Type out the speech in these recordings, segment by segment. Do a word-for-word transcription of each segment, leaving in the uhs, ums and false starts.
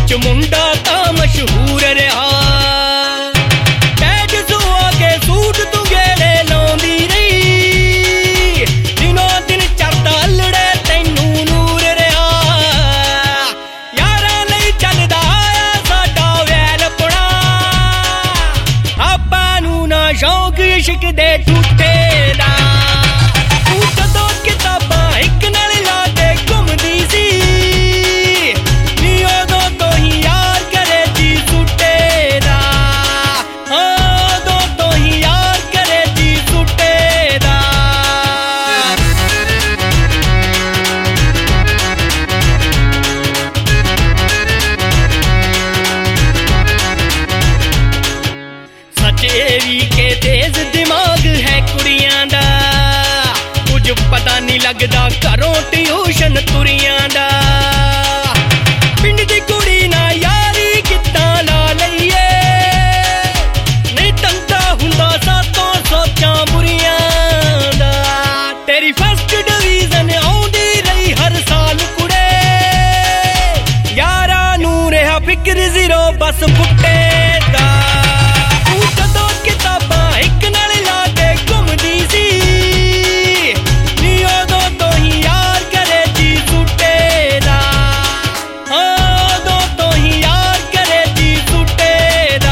च मुंडा तां मशहूर रहा। टैग सुआ के सूट तू गेड़े लाउंदी रही, दिनों दिन चढ़दा अल्लड़े तैनू नूर रहा। यारां लई चलदा आया साडा वैलपना, आपां नू ना शौक इश्क दे झूठे दा। तू कदों किताबां इक नाल ला के घुमदी सी, नी उदों तो ही यार करे जी सुट्टे दा। हाँ उदों तो ही यार करे जी सुट्टे दा। सच्चे भी के तेज दिमाग है कुड़ियां दा, कुछ पता नहीं लगदा घरों ट्यूशन तुरियां दा। पिंड दी कुड़ी ना यारी कित्तां ला लईए, नहीं तंदा हुंदा सातों सोचां बुरियां दा। तेरी फर्स्ट डिवीजन आउंदी रही हर साल कुड़े, यारां नू रहा फिक्र जीरो बस फुट्टे दा। तू कदों किताबां इक नाल ला के घुमदी सी, नी उदों तो ही यार करे जी सुट्टे दा। हाँ उदों तो ही यार करे जी सुट्टे दा।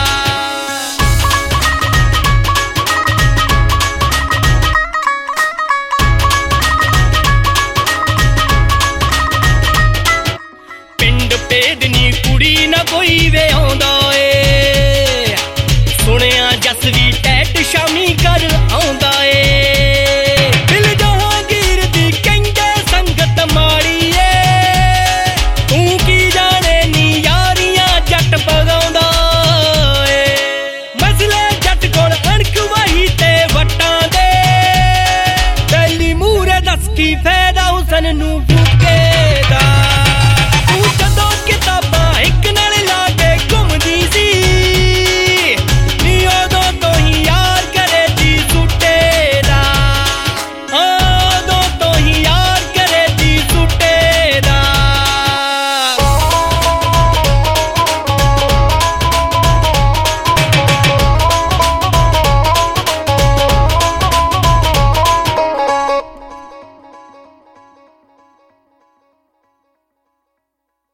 पिंड भेदनी कुड़ी ना कोई वे आउंदा ए, सुनिया जस भी टैट शामी कर आउंदा